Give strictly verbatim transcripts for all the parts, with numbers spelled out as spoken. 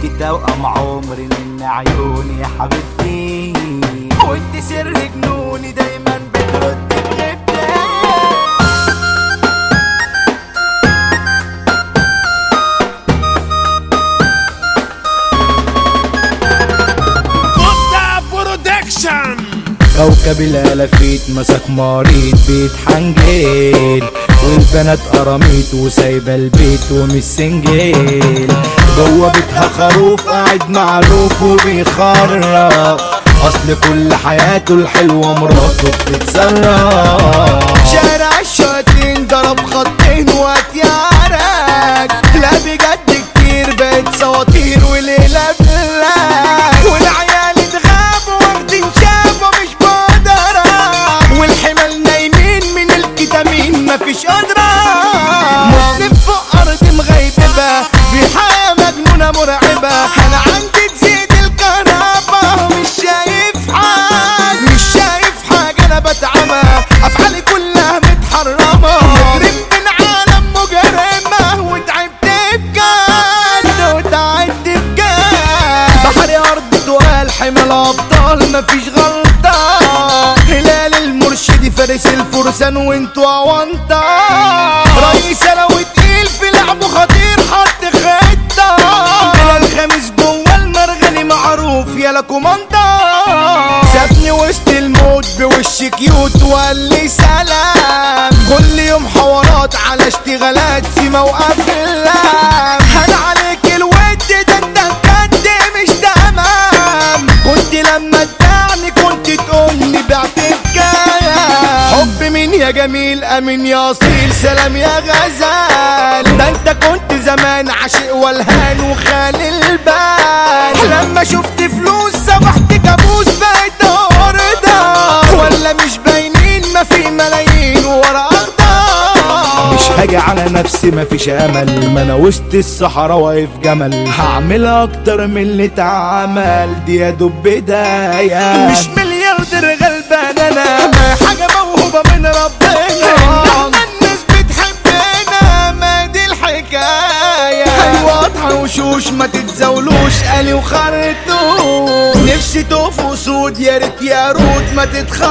انت توأم عمري من عيوني يا حبيبتي، وانت سر جنوني دايما بترد بغيبتي. كوكب الالافيت مسك مريض بيت حنجيل، والبنات قراميط وسايبه البيت ومش سنجيل. جوه بيتها خروف قاعد معروف وبيخرف، اصل كل حياته الحلوه مراته بتتصرف. شارع الشياطين ضرب خطين واتيارك، لا بجد كتير بقت سواطير وليله بلاك، والعيال اتغابوا واخدين شافوا مش بقدرة، والحمل نايمين من الكتامين مفيش قدرة. مسلم فوق ارض مغيبة في حياة مجنونة مرعبة، انا عندي تزيد الكهرباء مش شايف حاجة، مش شايف حاجة انا بتعمى، افعالي كلها متحرمة، مجرم من عالم مجرمة، وتعبت بجد وتعبت بجد. بحري ارض تقال حمل ابطال مفيش غلطة، هلال المرشدي فارس الفرسان وانتوا اونطة، رئيس لو تقيل في لعبه خطير حط خطة، هلال خامس جوه المرغني معروف يالا كوماندا. سابني وسط الموت بوش كيوت وقال لي سلام، كل يوم حوارات على اشتغالات سيما وافلام، هان عليك الود ده انت بجد مش تمام، كنت لما تدعني كنت تقولي بعت بكام. حب مين يا جميل امين يا اصيل سلام يا غزال، ده انت كنت زمان عاشق والهان وخالي البال، لما شفت فلوس صبحت كابوس بقيت ارضى، ولا مش باينين ما في ملايين ورا اخضر. مش هاجي على نفسي مفيش امل، ما انا وسط الصحراء واقف جمل، هعمل اكتر من اللي اتعمل، دي يا دوب بدايه. مش ملياردير غلبان انا، ما حاجه موهوبه من ربنا، الناس بتحبنا ما دي الحكايه، ايوه واضحه وشوش ما تتزاولوش قالي وخرطوش، نفسي تقفوا سود يا ريت يا رود ما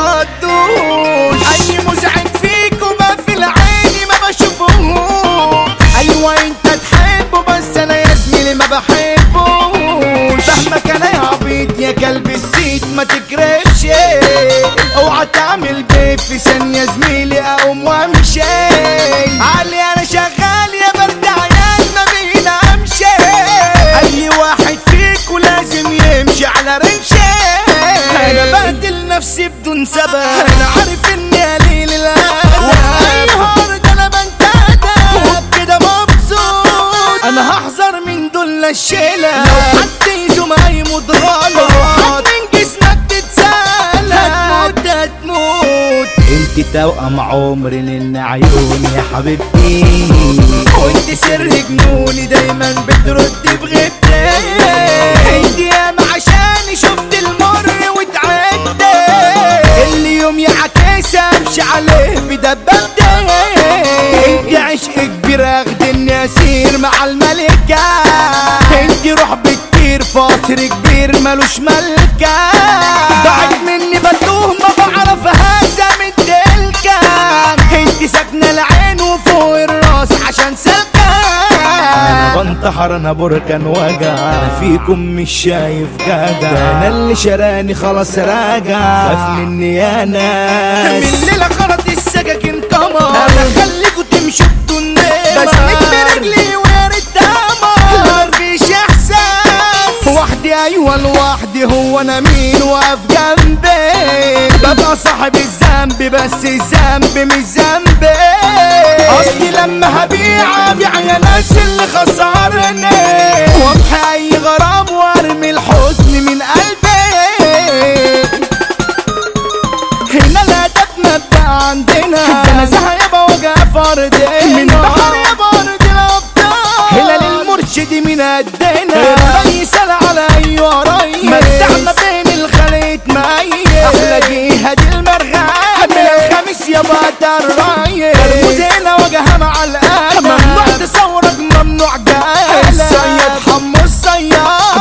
تتخضوش، اي مزعج فيكوا ما في العين ما بشوفوش، ايوه انت تحبه بس انا يا زميلي ما بحبوش، فهمك انا يا عبيط يا كلب السيد ما تكرهش، اوعى تعمل بيت في ثانيه زميلي اقوم وامشي، علي انا شغال يا برد عيال ما بينامش، اي واحد فيكوا لازم يمشي على رمشي، انا بقتل نفسي بدون سبب، انا عارف اني قليل الادب، وفي اي هارد انا بنتدب وبكده مبسوط، انا هحذر من دول الشيله، لو حد يزوم هيموت غلط، حد من جسمك تتسلى هتموت هتموت. انت توأم عمري لان عيوني يا حبيبتي، وانت سر جنوني دايما بترد بغيبتي، انت ياما عشاني شفت المر واتعدت، اللي يوم يعكس امشي عليه بدبابتي، انت عشق كبير اخدني اسير مع الملكة، انت روح بكتير فاصر كبير ملوش ملكة، ضاعت مني بتوه ما بعرفهاش من تلكة، انت ساكنة العين وفوق الراس عشان سلكة، انا بنتحر انا بركان وجع، انا فيكم مش شايف جدع، انا اللي شراني خلاص راجع، خاف مني يا ناس، من ليلة خرط السكاكين قمر، انا خليكوا تمشوا بدون نمر، بس نجم رجلي ويا ريت تمر، مفيش احساس وحدي ايوه لوحدي، هو انا مين واقف جنبي، ببقى صاحب الذنب بس الذنب مش ذنبي، اصلي لما هبيع ابيع يا ناس اللي خسرني، وامحي اي غرام وارمي الحزن من قلبي، هنا الهدف مبدأ عندنا، ده نزاهة يابا وجع فردنا، من بحر يابا ارض الابطال، هلال المرشد من قدنا، الريس على ايوه ريس، متعنا بين الخليط ميت، احلى جهاد المرغان، من الخميس يابا ده الريس، الموزينة وجهها مع القلب، ممنوع تصورك ممنوع جالك، الصياد حمو الصياد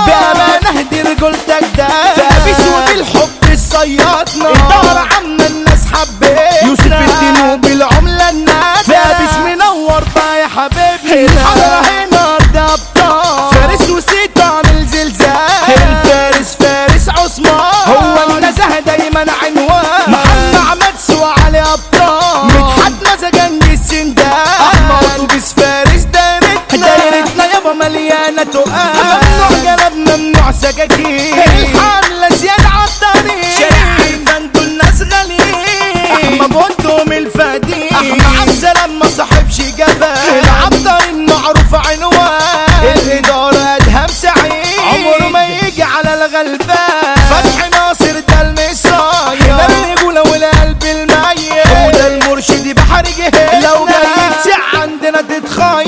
الحضرة هنا ارض ابطال، فارس وسيط عامل زلزال، الفارس فارس عثمان، هو النزهة دايما عنوان، محمد عماد وعلي ابطال، مدحت مزاجنج السندان، احمد اتوبيس فارس دايرتنا، دايرتنا يابا مليانة تقال، ممنوع جلب ممنوع سكاكين، الحملة زيادة عالطريق، شارع عيفان دول ناس غاليين، احمد بنتهم الفدين، احمد عبد السلام ما صاحبش جبل، العبدر المعروف عنوان، الادارة ادهم سعيد، عمره ما يجي على الغلبان، فتحي ناصر ده المصايا، ده الرجولة والقلب الميت، وده المرشد بحر جهاز، لو جاي تسع عندنا تتخيل.